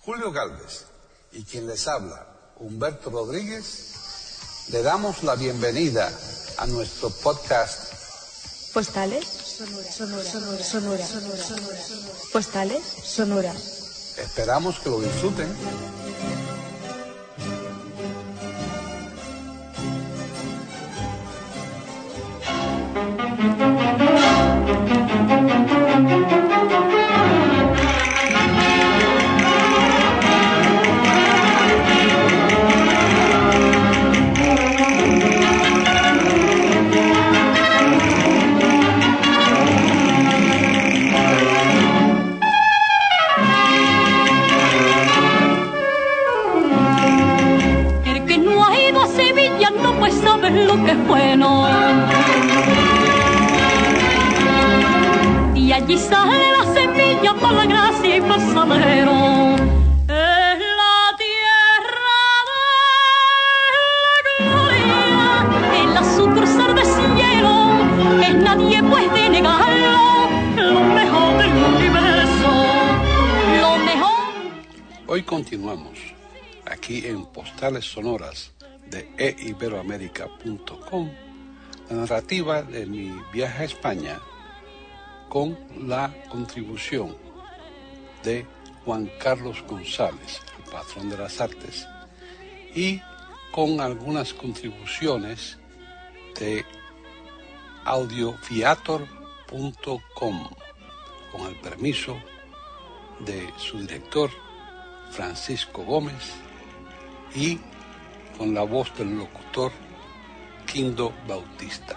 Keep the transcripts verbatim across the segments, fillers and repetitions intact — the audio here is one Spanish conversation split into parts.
Julio Galvez y quien les habla, Humberto Rodríguez, le damos la bienvenida a nuestro podcast Postales Sonora, Sonora, Sonora, Sonora, Sonora, Sonora, Sonora. Postales Sonora. Esperamos que lo disfruten. Lo que es bueno, y allí sale la semilla por la gracia y por saberlo. Es la tierra de la gloria, es la sucursal del cielo, es nadie puede negarlo, lo mejor del universo, lo mejor. Hoy continuamos aquí en Postales Sonoras de e iberoamerica punto com, la narrativa de mi viaje a España con la contribución de Juan Carlos González, el patrón de las artes, y con algunas contribuciones de audiofiator punto com, con el permiso de su director Francisco Gómez y con la voz del locutor Quindo Bautista.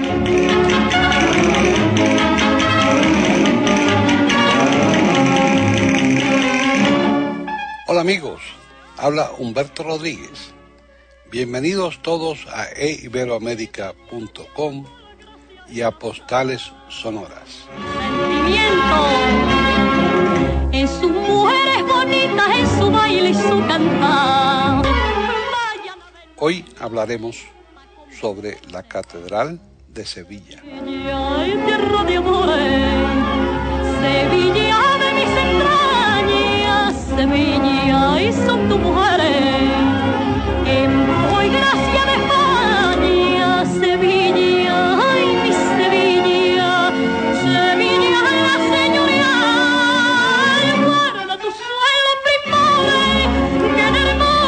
Hola amigos, habla Humberto Rodríguez. Bienvenidos todos a e iberoamerica punto com y a Postales Sonoras. Sentimiento en sus mujeres bonitas, en su baile y su cantar. Hoy hablaremos sobre la Catedral de Sevilla. Sevilla, tierra de amores, Sevilla de mis entrañas, Sevilla y son tus mujeres, en muy gracia de España, Sevilla, ay mi Sevilla, Sevilla la señorial, guarda tu suelo primores, que en el mundo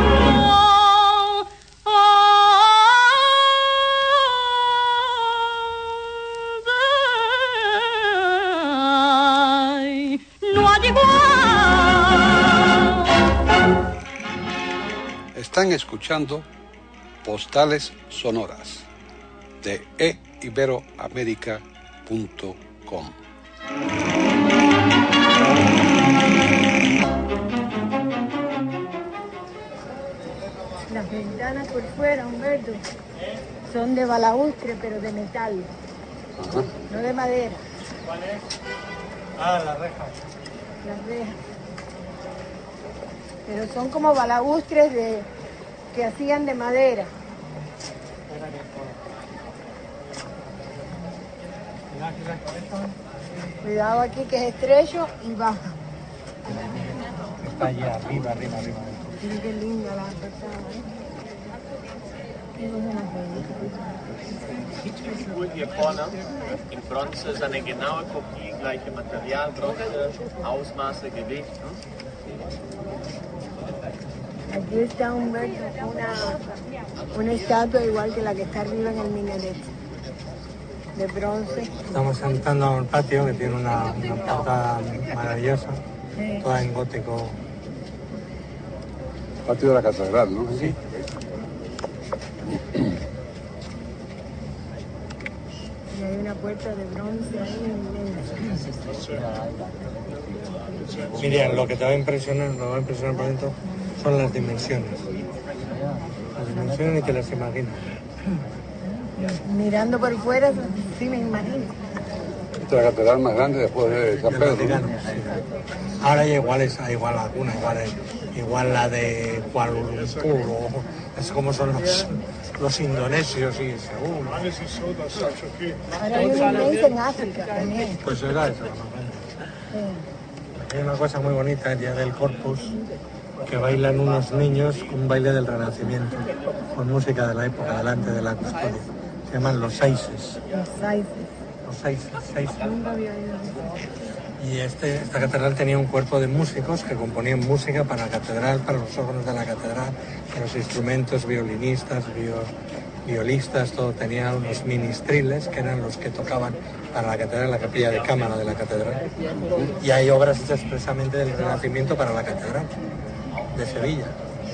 Están escuchando Postales Sonoras de e iberoamerica punto com. Las ventanas por fuera, Humberto, son de balaustre, pero de metal. Ajá. No de madera. ¿Cuál es? Ah, las rejas. Las rejas. Pero son como balaustres de, que hacían de madera. Cuidado aquí que es estrecho y baja. Está allá, arriba, arriba, arriba. Mira qué linda la persona, ¿eh? Hier vorne in Bronze ist eine genaue Kopie, gleiche Material, Bronze, Ausmaße, Gewicht. Aquí está Humberto, una, una estatua igual que la que está arriba en el minarete, de bronce. Estamos entrando a un patio que tiene una, una portada maravillosa, sí, toda en gótico. Patio de la Catedral, ¿no? Sí. Y hay una puerta de bronce ahí. Miriam, lo que te va a impresionar, lo va a impresionar por dentro son las dimensiones. Las dimensiones ni te las imaginas. Mirando por fuera, sí me imagino. Esta es la catedral más grande después de San Pedro. Vaticano, sí. Ahora ya igual es igual alguna, igual, es, igual la de Kuala Lumpur, o es como son los, los indonesios y según. Ahora hay una inmensa en África también. Pues era eso, ¿no? Sí. Hay una cosa muy bonita el día del Corpus, que bailan unos niños un baile del Renacimiento, con música de la época, delante de la custodia. Se llaman los saises. Los saises. Los saises, saises. Nunca había oído eso. Y este, esta catedral tenía un cuerpo de músicos que componían música para la catedral, para los órganos de la catedral, para los instrumentos, violinistas, bio, violistas, todo. Tenía unos ministriles que eran los que tocaban para la catedral, la capilla de cámara de la catedral. Y hay obras hechas expresamente del Renacimiento para la catedral de Sevilla.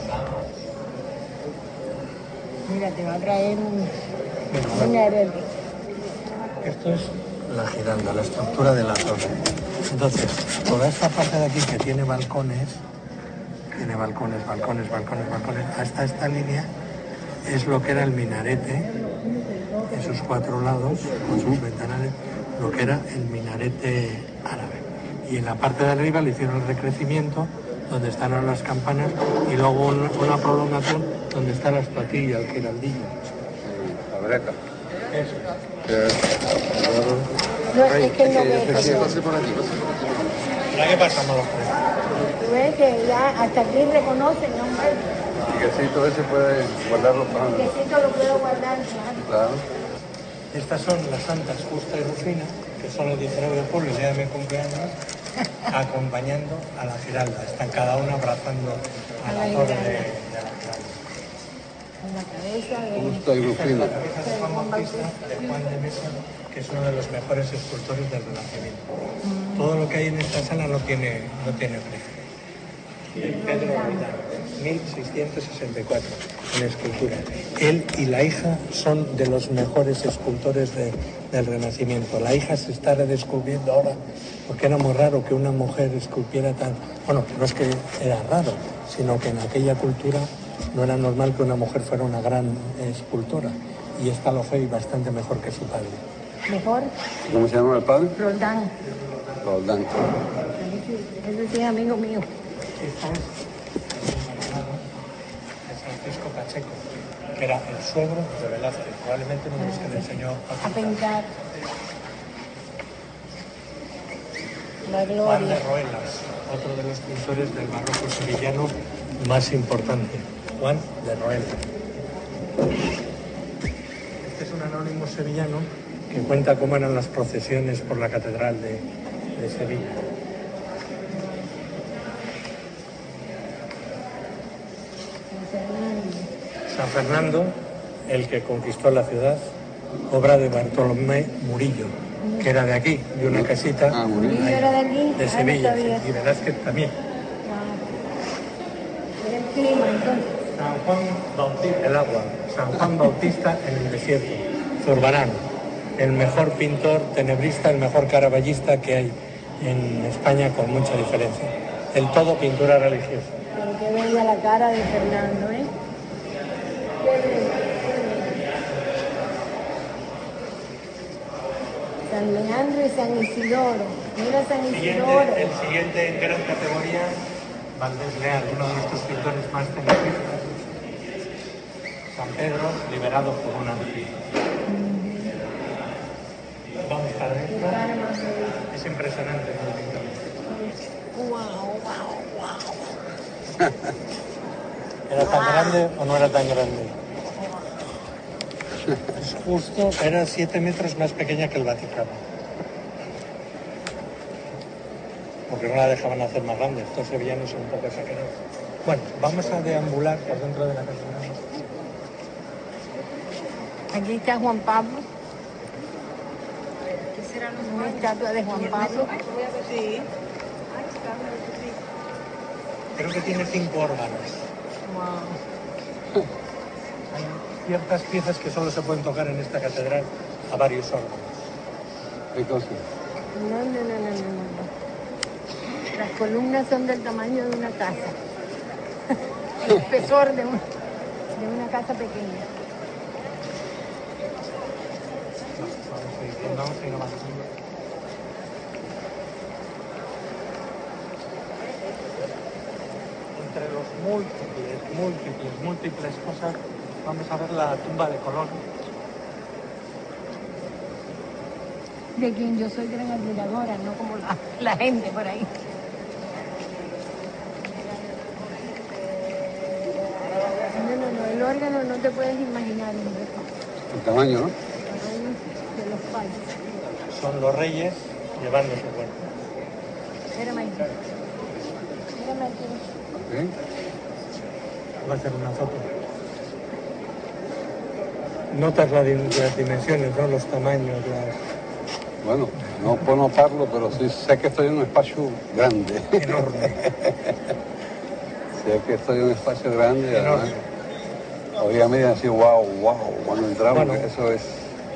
Mira, te va a traer un, Bueno, un arete. esto es la giralda, la estructura de la torre. Entonces, toda esta parte de aquí que tiene balcones, tiene balcones, balcones, balcones, balcones, hasta esta línea es lo que era el minarete, en sus cuatro lados, con sus ventanales, lo que era el minarete árabe. Y en la parte de arriba le hicieron el recrecimiento, donde están ahora las campanas, y luego una, una prolongación donde está la estatuilla, el giraldillo. La breca. Eso. No, es que no ve. Pase por aquí, pase por aquí. ¿Para qué pasamos los tres? Tú ves que ya hasta aquí reconocen, ¿no? El quesito ese puede guardarlo para... El quesito lo puedo guardar, claro. Claro. Estas son las santas Justa y Rufina, que son el diecinueve de julio, el día de mi cumpleaños, acompañando a la Giralda. Están cada una abrazando a la torre de, de la Giralda. En la cabeza de... Justa y Esta es Rufina. la cabeza de Juan Bautista, de Juan de Mesa, que es uno de los mejores escultores del Renacimiento. Todo lo que hay en esta sala no tiene, no tiene precio. Pedro Roldán, mil seiscientos sesenta y cuatro, en escultura. Él y la hija son de los mejores escultores de, del Renacimiento. La hija se está redescubriendo ahora, porque era muy raro que una mujer esculpiera tan... Bueno, no es que era raro, sino que en aquella cultura no era normal que una mujer fuera una gran escultora. Y esta lo fue bastante mejor que su padre. Mejor, ¿Cómo se llama el padre? Roldán. Roldán. Ese sí es amigo mío. Esta es de Francisco Pacheco, que era el suegro de Velázquez, probablemente uno de los que le enseñó a A pintar. pintar. La Juan de gloria. Roelas, otro de los pintores del barroco sevillano más importante. Juan de Roelas. Este es un anónimo sevillano que cuenta cómo eran las procesiones por la catedral de, de Sevilla. San Fernando, el que conquistó la ciudad, obra de Bartolomé Murillo, que era de aquí, de una casita Ah, Murillo. Murillo era de aquí. de Ah, no Sevilla, sabía. y Velázquez también. Ah. Era el clima, entonces. San Juan Bautista, el agua, San Juan Bautista en el desierto, Zurbarán, el mejor pintor tenebrista, el mejor caraballista que hay en España con mucha diferencia. El todo pintura religiosa. Pero qué bella la cara de Fernando, ¿eh? Qué bella, qué bella. San Leandro y San Isidoro. Mira San Isidoro. Siguiente, el siguiente en gran categoría, Valdés Leal, uno de nuestros pintores más tenebristas. San Pedro, liberado por un ángel. Vamos para Qué adentro. cara más bella. Es impresionante el pintor. Guau, guau, guau. ¿Era tan grande o no era tan grande? Es justo, era siete metros más pequeña que el Vaticano. Porque no la dejaban hacer más grande. Estos sevillanos son un poco exagerados. Bueno, vamos a deambular por dentro de la catedral. Aquí está Juan Pablo. Una estatua de Juan Pablo. Creo que tiene cinco órganos. Wow. Hay ciertas piezas que solo se pueden tocar en esta catedral a varios órganos. ¿Qué cosa? No, no, no, no, no, no. Las columnas son del tamaño de una casa. El espesor de, un- de una casa pequeña. Vamos a ir, vamos a ir avanzando. Entre los múltiples, múltiples, múltiples cosas, vamos a ver la tumba de Colón. De quien yo soy gran admiradora, no como la, la gente por ahí. mira, no, no te puedes imaginar, hombre. El tamaño, ¿no? El tamaño de los payos. Son los reyes llevando su cuerpo. Mira, Mikey. Mira, Mikey. ¿Sí? Va a hacer una foto. Notas la di- las dimensiones, ¿no? Los tamaños, las... Bueno, no puedo notarlo, pero sí sé que estoy en un espacio grande. Enorme. Sé que estoy en un espacio grande. Enorme. Además, oía media así, wow, wow, cuando entramos, Bueno. eso es...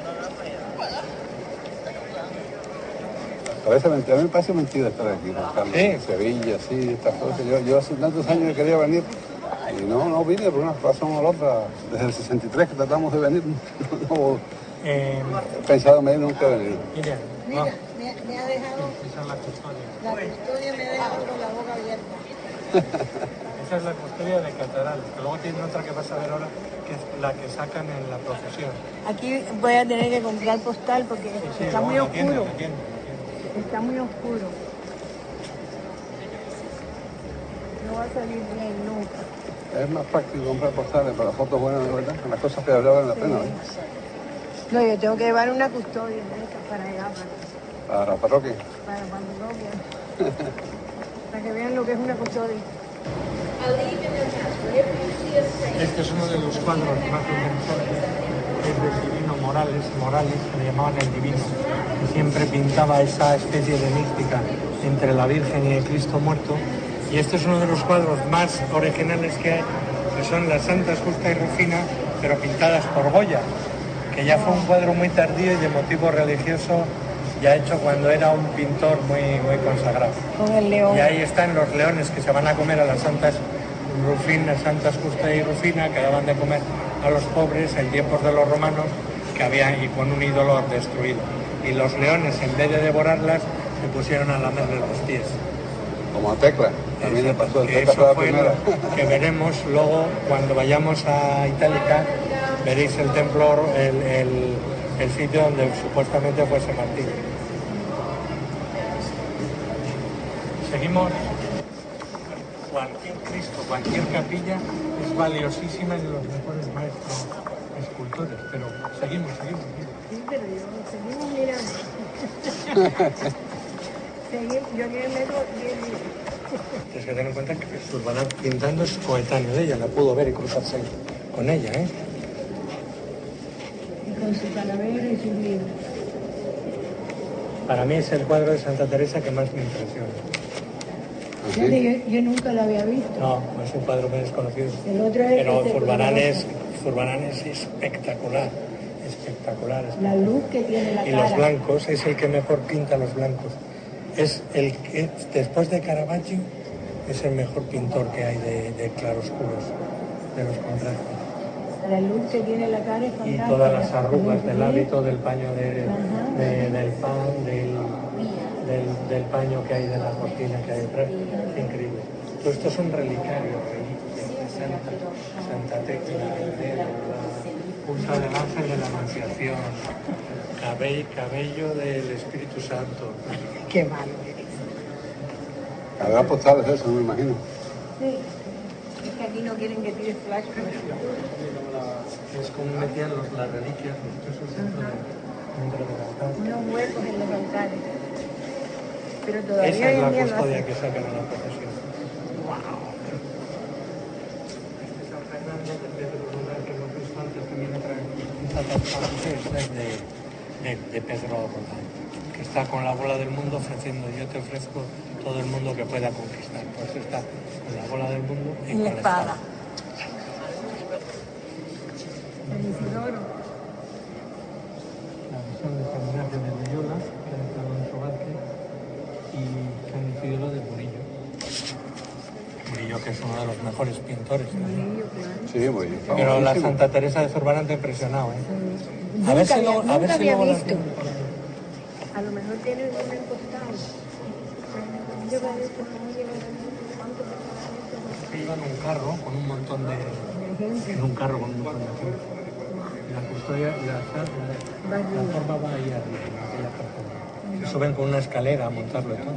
Parece mentira, a mí me parece mentira estar aquí, Carlos. Sí. Sevilla, sí, estas cosas. Yo, yo hace tantos años que quería venir y no, no vine por una razón o la otra. Desde el sesenta y tres que tratamos de venir, no Eh, he pensado en venir, nunca he venido. Mira, Mira, no. me, me ha dejado, Esa es la custodia. la custodia me ha dejado con la boca abierta. Esa es la custodia de catedrales, que luego tienen otra que vas a ver ahora, que es la que sacan en la procesión. Aquí voy a tener que comprar postal porque Sí, sí, está luego muy lo tienen, oscuro. lo tienen, lo tienen. Está muy oscuro. No va a salir bien nunca. Es más práctico comprar postales para fotos buenas, de verdad, las cosas que valen la pena, ¿no? No, yo tengo que llevar una custodia de esas para allá, para, Para la parroquia. para la parroquia. Para que vean lo que es una custodia. Este es uno de los cuadros más interesantes, es de Divino Morales, Morales, que le llamaban el Divino, que siempre pintaba esa especie de mística entre la Virgen y el Cristo muerto. Y este es uno de los cuadros más originales que hay, que son las Santas Justa y Rufina, pero pintadas por Goya, que ya fue un cuadro muy tardío y de motivo religioso, ya hecho cuando era un pintor muy, muy consagrado. Con el león. Y ahí están los leones que se van a comer a las santas Rufina, Santas Justa y Rufina, que daban de comer a los pobres en tiempos de los romanos, que habían y con un ídolo destruido. Y los leones, en vez de devorarlas, se pusieron a lamerle los pies. Como a Tecla, también le pasó, el Tecla Eso fue la fue primera. lo que veremos luego cuando vayamos a Itálica. Veréis el templo, el, el, el sitio donde supuestamente fue ese martirio. Seguimos. Cualquier Cristo, cualquier capilla es valiosísima en los mejores maestros escultores, pero seguimos, seguimos. seguimos. Sí, pero yo seguimos mirando. Seguimos, yo que meto diez días. Tienes que tener en cuenta que Zurbarán pintando es coetáneo de ella, la pudo ver y cruzarse con ella, ¿eh? Y con su calavera y sus libros. Para mí es el cuadro de Santa Teresa que más me impresiona. Fíjate, yo, yo nunca lo había visto. No, es un cuadro muy desconocido. El otro es Pero este Zurbarán poderoso. es, Zurbarán es espectacular, espectacular. La luz que tiene la Y cara. los blancos, es el que mejor pinta los blancos. Es el que, después de Caravaggio, es el mejor pintor que hay de, de claroscuros, de los contrastes. La luz que tiene la cara es Y fantástica. todas las arrugas del Sí. hábito, del paño de, Ajá. de- del pan, del, del, del paño que hay, de la cortina que hay detrás. Es increíble. Todo esto es un relicario, reliquias de Santa, Santa Tecla, de la punta del ángel de la Anunciación, cabello, cabello del Espíritu Santo. Qué malo eres. Habrá postales de eso, me imagino. Sí. Es que aquí no quieren que tires flash. Es como metían los, las reliquias, los tesoros dentro de, dentro del altar. Unos huecos en los altares. Pero todavía Esa hoy es en la día lo custodia hacen. que sacan a la procesión. Este es San Fernando, que es otro lugar que hemos visto antes, que viene otra vez. Esta parte es de, de, de Pedro Roldán, que está con la bola del mundo ofreciendo, yo te ofrezco todo el mundo que pueda conquistar. Por eso está con la bola del mundo y Y con la la espada. espada. El Isidoro. La visión de San Ignacio de Loyola, que ha estado en Sobarque, y San Isidoro de Murillo. Murillo, que es uno de los mejores pintores también. Murillo, claro. Sí, muy Pero la famosísimo. Santa Teresa de Zurbarán te ha impresionado, ¿eh? Nunca A ver si había, luego, a ver nunca si había luego las visto. vemos por ahí. A lo mejor tiene un encostado. Lleva esto, no lleva cuánto personas. Que iban en un carro con un montón de... En un carro con un montón de gente. Y la custodia, la, la, la forma va ahí arriba, en aquella plataforma. Se suben con una escalera a montarlo y todo.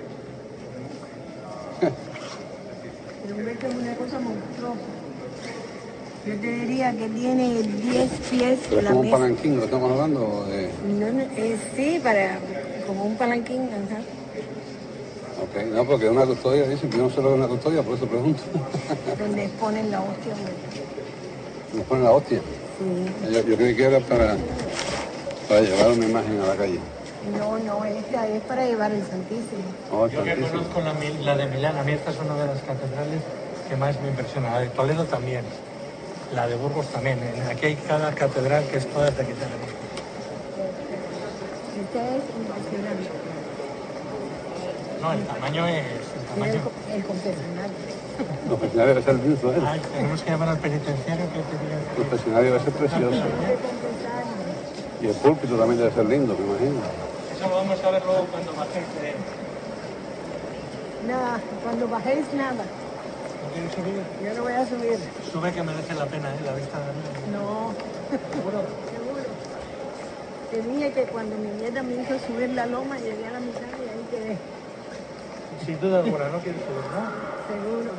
Pero un beso es una cosa monstruosa. Yo te diría que tiene diez pies. Pero es la como un mesa. palanquín, ¿lo estamos hablando? De... No, no, es, sí, para, como un palanquín, ajá. Ok, no, porque una custodia, dicen que yo no sé lo que es una custodia, por eso pregunto. Donde ponen la hostia. Nos ponen la hostia. Sí. Yo, yo creí que era para, para llevar una imagen a la calle. No, no, esta es para llevar el Santísimo. Oh, el Yo que Santísimo. conozco la, mi- la de Milán, a mí esta es una de las catedrales que más me impresiona. La de Toledo también, la de Burgos también. En- Aquí hay cada catedral que es toda de quitar. Esta es impresionante. No, el tamaño es... El Mira tamaño... el, co- el confesionario. El confesionario debe ser lindo, ¿eh? Ay, tenemos que llamar al penitenciario que te diga... El confesionario debe ser precioso. Y el púlpito también debe ser lindo, me imagino. Eso lo vamos a ver luego cuando bajéis de... Nada, cuando bajéis nada. ¿No quieres subir? Yo no voy a subir. Sube que merece la pena, ¿eh? La vista de arriba. No. Seguro. Seguro. Te dije que cuando mi nieta me hizo subir la loma, llegué a la mitad y ahí quedé. Sin duda alguna, no quieres subir, ¿no? Seguro.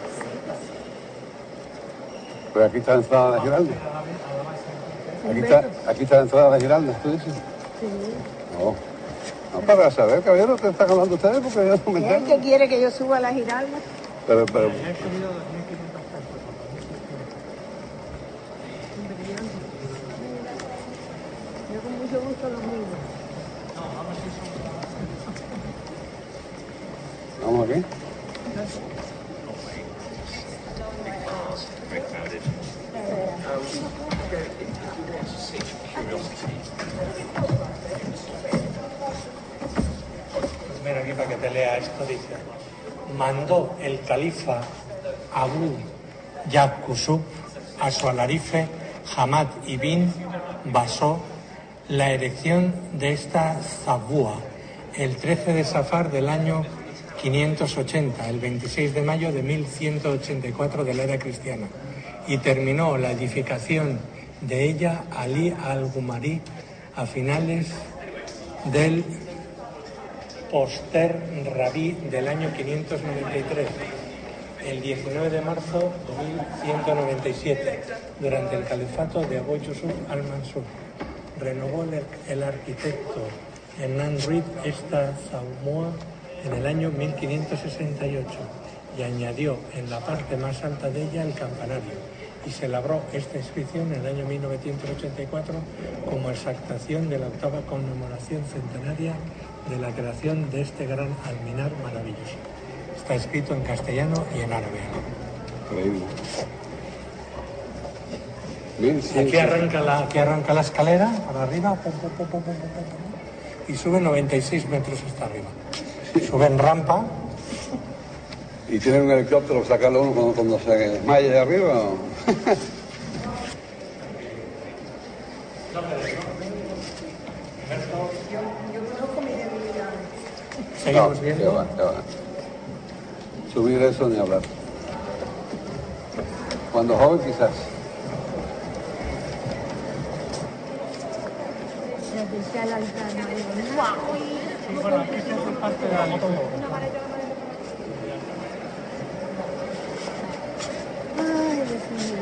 Pero aquí está la entrada de Giralda. Aquí está, aquí está la entrada de Giralda, ¿tú dices? Sí. No. No, para saber, caballero, ¿qué están hablando ustedes? Porque yo no me ¿Es el entero. que quiere que yo suba a la Giralda? Pero, pero, Ya he subido dos mil quinientos pesos. Yo con mucho gusto lo miro. vamos aquí. Mira aquí para que te lea esto, dice. Mandó el califa Abu Yaqub a su alarife Hamad ibn Basó la erección de esta zabúa el trece de Safar del año quinientos ochenta, el veintiséis de mayo de mil ciento ochenta y cuatro de la era cristiana, y terminó la edificación de ella Ali al-Gumari a finales del Poster Rabí del año quinientos noventa y tres, el diecinueve de marzo de mil ciento noventa y siete, durante el califato de Abu Yusuf al-Mansur. Renovó el, el arquitecto Hernán Ruiz esta zaumua en el año mil quinientos sesenta y ocho y añadió en la parte más alta de ella el campanario, y se labró esta inscripción en el año mil novecientos ochenta y cuatro como exaltación de la octava conmemoración centenaria de la creación de este gran alminar maravilloso. Está escrito en castellano y en árabe. Increíble. Mil cien- Aquí arranca la, aquí arranca la escalera para arriba, pum, pum, pum, pum, pum, pum, pum, y sube noventa y seis metros hasta arriba. Sube en rampa. Y tiene un helicóptero para sacarlo uno cuando, cuando se desmaya de arriba. ¿O? Seguimos No, viendo. ya va, ya va. Subir eso ni hablar. Cuando joven quizás. La que está al altar. Sí, bueno, aquí se hace parte de la Ay, Dios mío.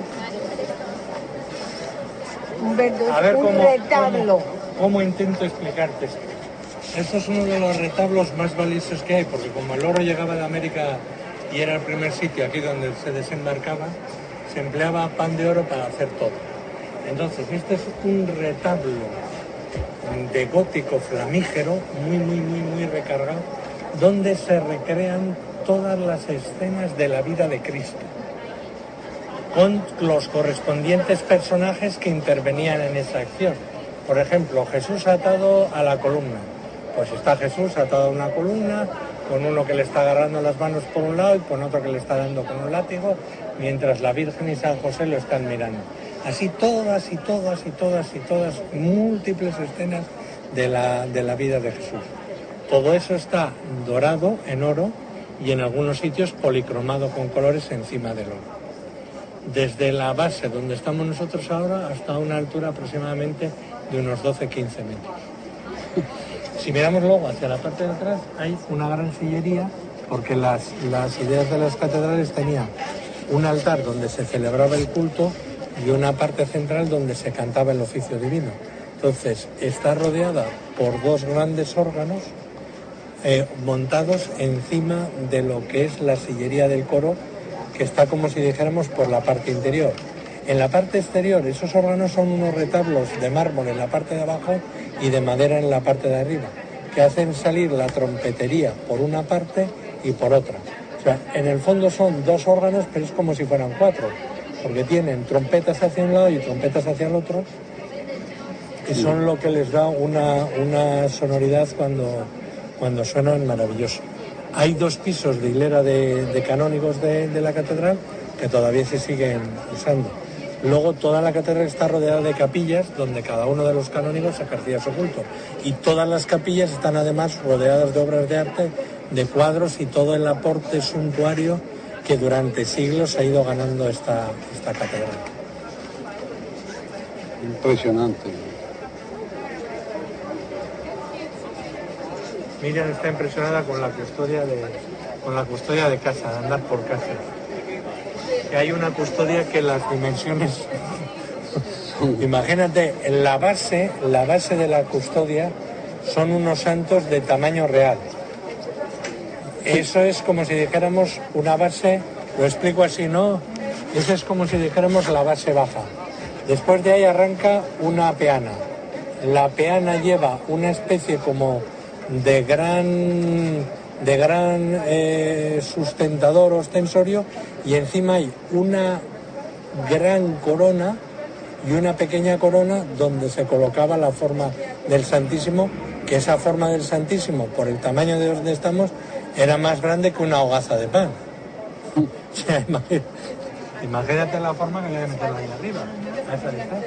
Un, verdo- A ver un cómo, retablo. cómo, cómo intento explicarte esto. Esto es uno de los retablos más valiosos que hay, porque como el oro llegaba de América y era el primer sitio aquí donde se desembarcaba, se empleaba pan de oro para hacer todo. Entonces, este es un retablo de gótico flamígero, muy, muy, muy, muy recargado, donde se recrean todas las escenas de la vida de Cristo, con los correspondientes personajes que intervenían en esa acción. Por ejemplo, Jesús atado a la columna. Pues está Jesús atado a una columna, con uno que le está agarrando las manos por un lado y con otro que le está dando con un látigo, mientras la Virgen y San José lo están mirando. Así todas y todas y todas y todas, múltiples escenas de la, de la vida de Jesús. Todo eso está dorado en oro y en algunos sitios policromado con colores encima del oro. Desde la base donde estamos nosotros ahora hasta una altura aproximadamente de unos doce a quince metros. Si miramos luego hacia la parte de atrás hay una gran sillería, porque las, las ideas de las catedrales tenían un altar donde se celebraba el culto y una parte central donde se cantaba el oficio divino. Entonces está rodeada por dos grandes órganos eh, montados encima de lo que es la sillería del coro, que está como si dijéramos por la parte interior. En la parte exterior esos órganos son unos retablos de mármol en la parte de abajo y de madera en la parte de arriba, que hacen salir la trompetería por una parte y por otra. O sea, en el fondo son dos órganos, pero es como si fueran cuatro, porque tienen trompetas hacia un lado y trompetas hacia el otro, y son lo que les da una, una sonoridad cuando, cuando suenan maravilloso. Hay dos pisos de hilera de, de canónigos de, de la catedral que todavía se siguen usando. Luego toda la catedral está rodeada de capillas donde cada uno de los canónigos ejercía su culto. Y todas las capillas están además rodeadas de obras de arte, de cuadros y todo el aporte suntuario que durante siglos ha ido ganando esta, esta catedral. Impresionante. Miriam está impresionada con la custodia de, con la custodia de casa, de andar por casa. Que hay una custodia que las dimensiones... Imagínate, la base, la base de la custodia son unos santos de tamaño real. Eso es como si dijéramos una base, lo explico así, ¿no? Eso es como si dijéramos la base baja. Después de ahí arranca una peana. La peana lleva una especie como de gran, de gran eh, sustentador ostensorio, y encima hay una gran corona y una pequeña corona donde se colocaba la forma del Santísimo, que esa forma del Santísimo, por el tamaño de donde estamos, era más grande que una hogaza de pan. O sea, imagínate, imagínate la forma que le voy a meterla ahí arriba, a esa distancia.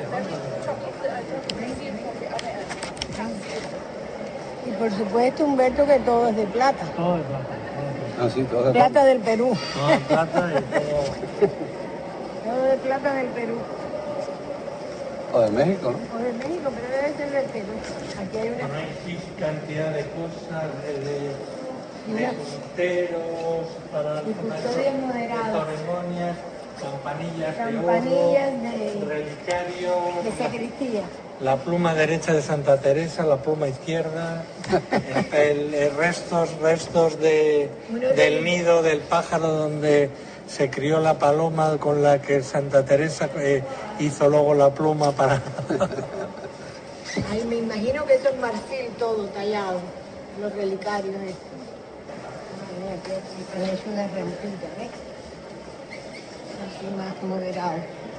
Y por supuesto, Humberto, que todo es de plata. Todo de plata. Ah, sí, todo de Plata plata. del Perú. Todo de plata y todo... Todo de plata del Perú. O de México, ¿no? O de México, pero debe ser del Perú. Aquí hay una... No hay cantidad de cosas, de, de, de punteros, para Y custodias moderadas. ceremonias, campanillas, Campanillas de oro, de- relicarios, de sacristía. la pluma derecha de Santa Teresa, la pluma izquierda, el, el restos, restos de, del nido del pájaro donde se crió la paloma con la que Santa Teresa eh, hizo luego la pluma para... Ay, me imagino que eso es marfil todo tallado, los relicarios estos. Ah, mira, aquí han hecho una rampilla, ¿ves? Así más moderado.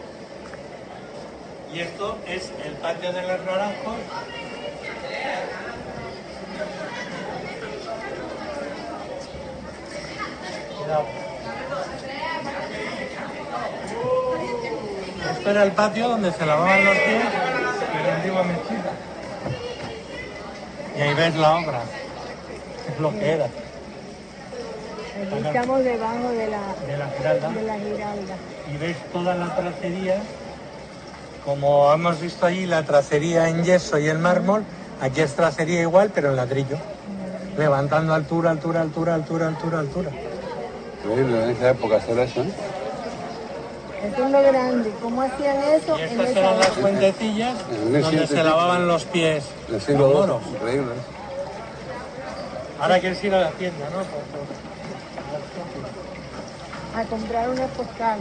Y esto es el patio de los Naranjos. Cuidado. Esto era el patio donde se lavaban los pies en la antigua mezquita. Y ahí ves la obra. Es lo que era. Aquí estamos debajo de la, De la Giralda. de la Giralda. Y ves toda la tracería, como hemos visto allí, la tracería en yeso y en mármol. Aquí es tracería igual, pero en ladrillo, levantando altura, altura, altura, altura, altura, altura. Increíble en esa época hacer eso, ¿eh? Esto es lo grande. ¿Cómo hacían eso? Y En estas esa eran las época. fuentecillas En el donde siglo se lavaban los pies Del los siglo moros. doce. Increíble. Ahora quieres ir a la tienda, ¿no? Por- por- A comprar unas postales.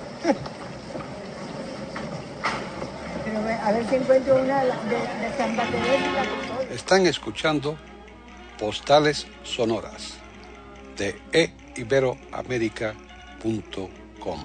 Pero ve- a ver si encuentro una de, de Santa Teresa y la Custodia. Están escuchando Postales Sonoras de e iberoamerica punto com.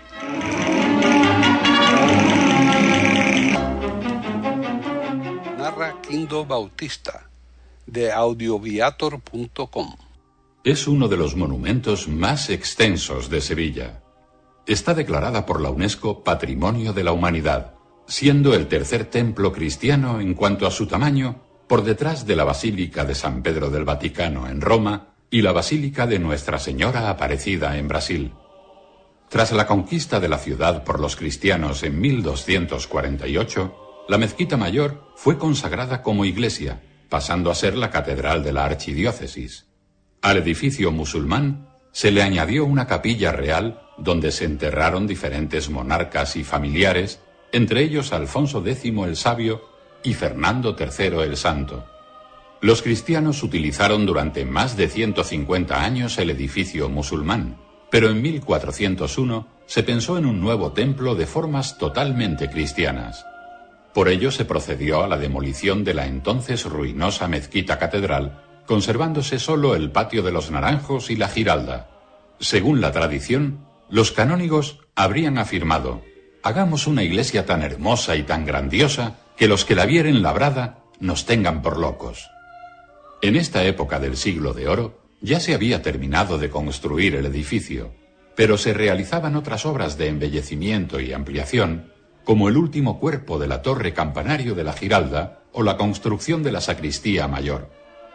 Narra Quindo Bautista de audioviator punto com. Es uno de los monumentos más extensos de Sevilla. Está declarada por la UNESCO Patrimonio de la Humanidad, siendo el tercer templo cristiano en cuanto a su tamaño, por detrás de la Basílica de San Pedro del Vaticano en Roma y la Basílica de Nuestra Señora Aparecida en Brasil. Tras la conquista de la ciudad por los cristianos en mil doscientos cuarenta y ocho, la mezquita mayor fue consagrada como iglesia, pasando a ser la catedral de la archidiócesis. Al edificio musulmán se le añadió una capilla real donde se enterraron diferentes monarcas y familiares, entre ellos Alfonso décimo el Sabio y Fernando tercero el Santo. Los cristianos utilizaron durante más de ciento cincuenta años el edificio musulmán, pero en mil cuatrocientos uno se pensó en un nuevo templo de formas totalmente cristianas. Por ello se procedió a la demolición de la entonces ruinosa mezquita catedral, conservándose solo el patio de los Naranjos y la Giralda. Según la tradición, los canónigos habrían afirmado: hagamos una iglesia tan hermosa y tan grandiosa que los que la vieren labrada nos tengan por locos. En esta época del siglo de oro ya se había terminado de construir el edificio, pero se realizaban otras obras de embellecimiento y ampliación, como el último cuerpo de la torre campanario de la Giralda o la construcción de la sacristía mayor.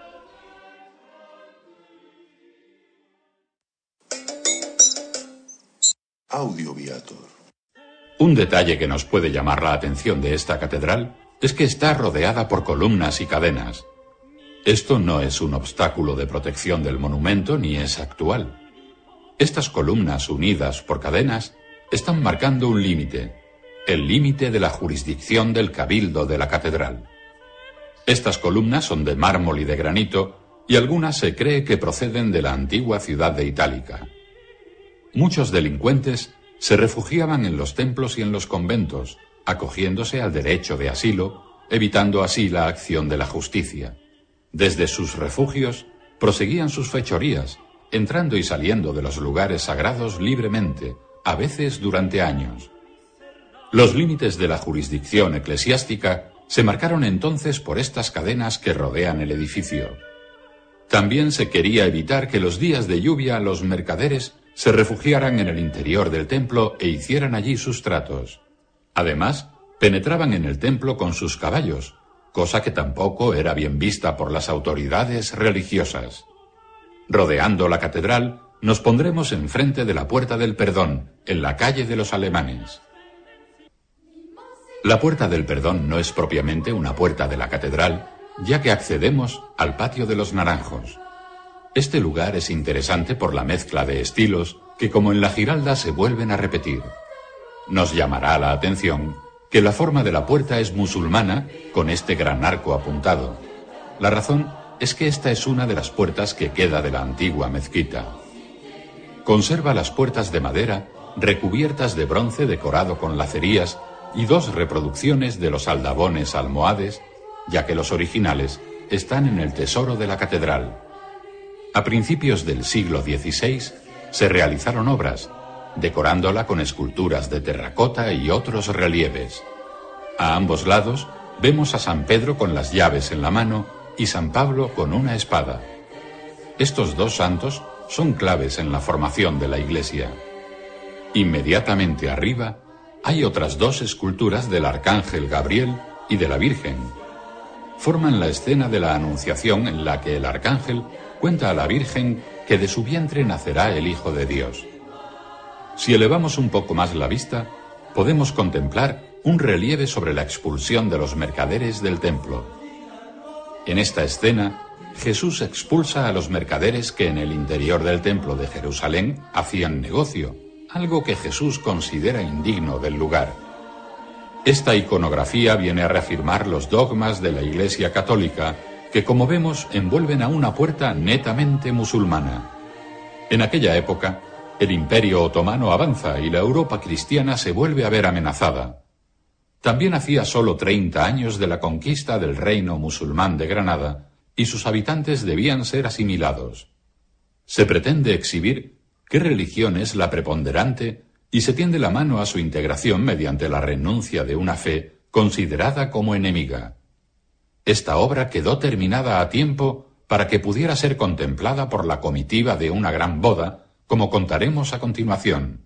Audio Viator. Un detalle que nos puede llamar la atención de esta catedral es que está rodeada por columnas y cadenas. Esto no es un obstáculo de protección del monumento ni es actual. Estas columnas unidas por cadenas están marcando un límite, el límite de la jurisdicción del cabildo de la catedral. Estas columnas son de mármol y de granito, y algunas se cree que proceden de la antigua ciudad de Itálica. Muchos delincuentes se refugiaban en los templos y en los conventos, acogiéndose al derecho de asilo, evitando así la acción de la justicia. Desde sus refugios proseguían sus fechorías, entrando y saliendo de los lugares sagrados libremente, a veces durante años. Los límites de la jurisdicción eclesiástica se marcaron entonces por estas cadenas que rodean el edificio. También se quería evitar que los días de lluvia los mercaderes se refugiaran en el interior del templo e hicieran allí sus tratos. Además, penetraban en el templo con sus caballos, cosa que tampoco era bien vista por las autoridades religiosas. Rodeando la catedral, nos pondremos enfrente de la Puerta del Perdón, en la calle de los Alemanes. La Puerta del Perdón no es propiamente una puerta de la catedral, ya que accedemos al patio de los Naranjos. Este lugar es interesante por la mezcla de estilos que, como en la Giralda, se vuelven a repetir. Nos llamará la atención que la forma de la puerta es musulmana, con este gran arco apuntado. La razón es que esta es una de las puertas que queda de la antigua mezquita. Conserva las puertas de madera, recubiertas de bronce decorado con lacerías, y dos reproducciones de los aldabones almohades, ya que los originales están en el tesoro de la catedral. A principios del siglo dieciséis se realizaron obras, decorándola con esculturas de terracota y otros relieves. A ambos lados vemos a San Pedro con las llaves en la mano y San Pablo con una espada. Estos dos santos son claves en la formación de la iglesia. Inmediatamente arriba hay otras dos esculturas del arcángel Gabriel y de la Virgen. Forman la escena de la Anunciación en la que el arcángel cuenta a la Virgen que de su vientre nacerá el Hijo de Dios. Si elevamos un poco más la vista, podemos contemplar un relieve sobre la expulsión de los mercaderes del templo. En esta escena, Jesús expulsa a los mercaderes que en el interior del templo de Jerusalén hacían negocio, algo que Jesús considera indigno del lugar. Esta iconografía viene a reafirmar los dogmas de la Iglesia Católica, que como vemos envuelven a una puerta netamente musulmana. En aquella época, el Imperio Otomano avanza y la Europa cristiana se vuelve a ver amenazada. También hacía solo treinta años de la conquista del reino musulmán de Granada, y sus habitantes debían ser asimilados. Se pretende exhibir qué religión es la preponderante y se tiende la mano a su integración mediante la renuncia de una fe considerada como enemiga. Esta obra quedó terminada a tiempo para que pudiera ser contemplada por la comitiva de una gran boda, como contaremos a continuación.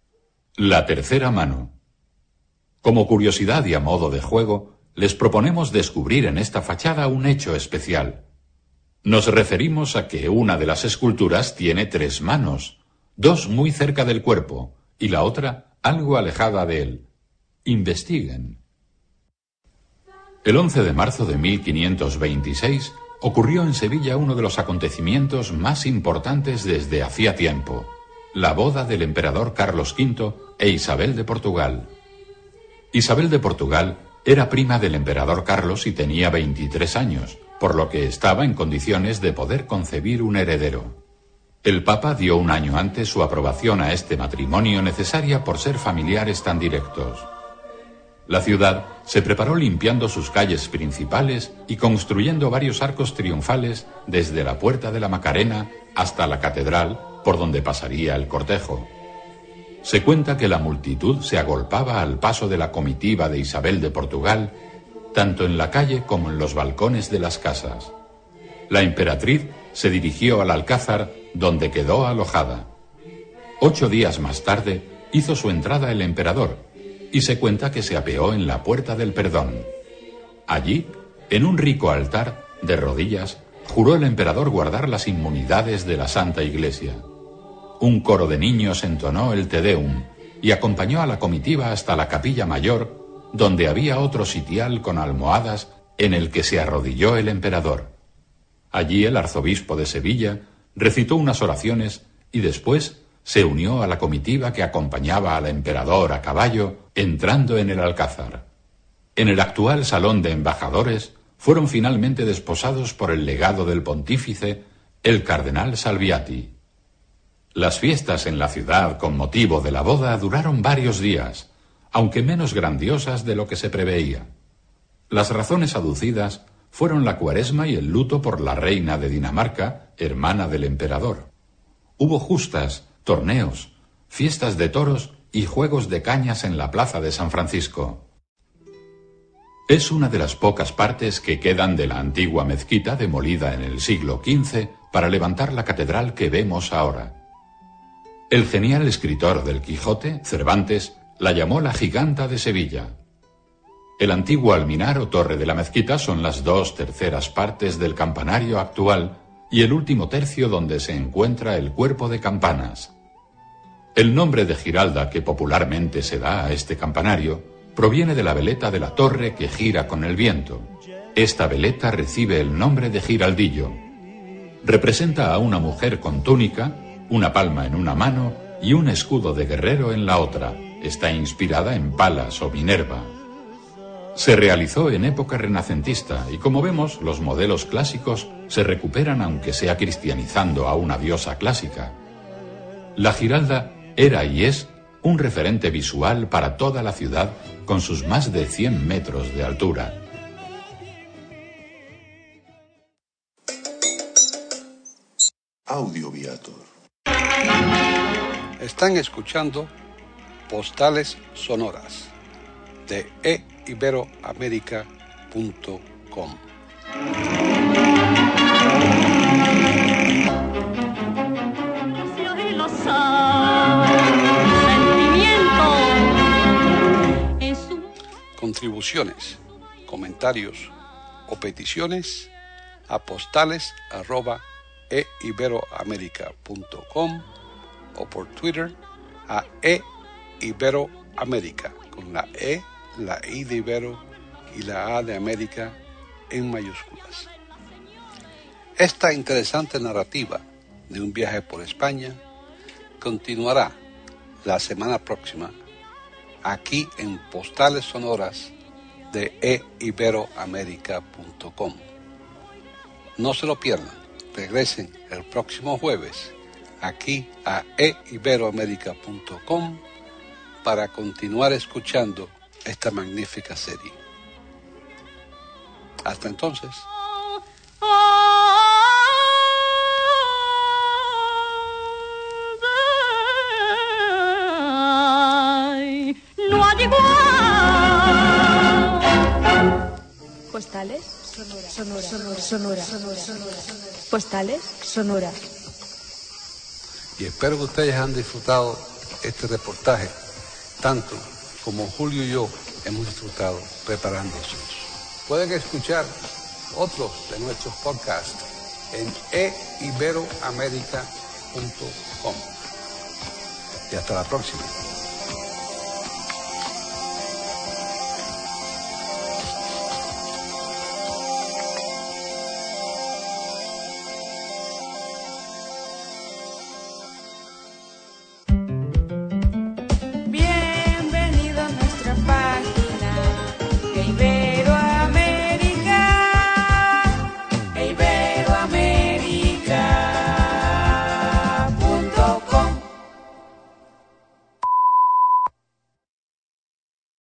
La tercera mano. Como curiosidad y a modo de juego, les proponemos descubrir en esta fachada un hecho especial. Nos referimos a que una de las esculturas tiene tres manos, dos muy cerca del cuerpo y la otra algo alejada de él. Investiguen. El once de marzo de mil quinientos veintiséis ocurrió en Sevilla uno de los acontecimientos más importantes desde hacía tiempo. la boda del emperador Carlos quinto e Isabel de Portugal. Isabel de Portugal era prima del emperador Carlos y tenía veintitrés años, por lo que estaba en condiciones de poder concebir un heredero. El Papa dio un año antes su aprobación a este matrimonio, necesaria por ser familiares tan directos. La ciudad se preparó limpiando sus calles principales y construyendo varios arcos triunfales desde la Puerta de la Macarena hasta la catedral, por donde pasaría el cortejo. Se cuenta que la multitud se agolpaba al paso de la comitiva de Isabel de Portugal, tanto en la calle como en los balcones de las casas. La emperatriz se dirigió al Alcázar, donde quedó alojada. Ocho días más tarde hizo su entrada el emperador, y se cuenta que se apeó en la Puerta del Perdón. Allí, en un rico altar, de rodillas, juró el emperador guardar las inmunidades de la Santa Iglesia. Un coro de niños entonó el Te Deum y acompañó a la comitiva hasta la capilla mayor, donde había otro sitial con almohadas en el que se arrodilló el emperador. Allí el arzobispo de Sevilla recitó unas oraciones y después se unió a la comitiva que acompañaba al emperador a caballo, entrando en el Alcázar. En el actual salón de embajadores fueron finalmente desposados por el legado del pontífice, el cardenal Salviati. Las fiestas en la ciudad con motivo de la boda duraron varios días, aunque menos grandiosas de lo que se preveía. Las razones aducidas fueron la cuaresma y el luto por la reina de Dinamarca, hermana del emperador. Hubo justas, torneos, fiestas de toros y juegos de cañas en la plaza de San Francisco. Es una de las pocas partes que quedan de la antigua mezquita demolida en el siglo quince para levantar la catedral que vemos ahora. El genial escritor del Quijote, Cervantes, la llamó la Giganta de Sevilla. El antiguo alminar o torre de la mezquita son las dos terceras partes del campanario actual y el último tercio donde se encuentra el cuerpo de campanas. El nombre de Giralda que popularmente se da a este campanario proviene de la veleta de la torre que gira con el viento. Esta veleta recibe el nombre de giraldillo. Representa a una mujer con túnica, una palma en una mano y un escudo de guerrero en la otra. Está inspirada en Palas o Minerva. Se realizó en época renacentista y, como vemos, los modelos clásicos se recuperan aunque sea cristianizando a una diosa clásica. La Giralda era y es un referente visual para toda la ciudad con sus más de cien metros de altura. Audio Viator. Están escuchando Postales Sonoras de e iberoamerica punto com. Contribuciones, comentarios o peticiones a postales arroba e iberoamerica punto com o por Twitter a eiberoamerica con la E, la I de Ibero y la A de América en mayúsculas. Esta interesante narrativa de un viaje por España continuará la semana próxima aquí en Postales Sonoras de e iberoamerica punto com. No se lo pierdan, regresen el próximo jueves aquí a e iberoamerica punto com para continuar escuchando esta magnífica serie. Hasta entonces. No hay igual. Postales Sonora. Sonora. Sonora. Sonora. Sonora. Postales Sonora. Y espero que ustedes han disfrutado este reportaje tanto como Julio y yo hemos disfrutado preparándose. Pueden escuchar otros de nuestros podcasts en e iberoamerica punto com. Y hasta la próxima.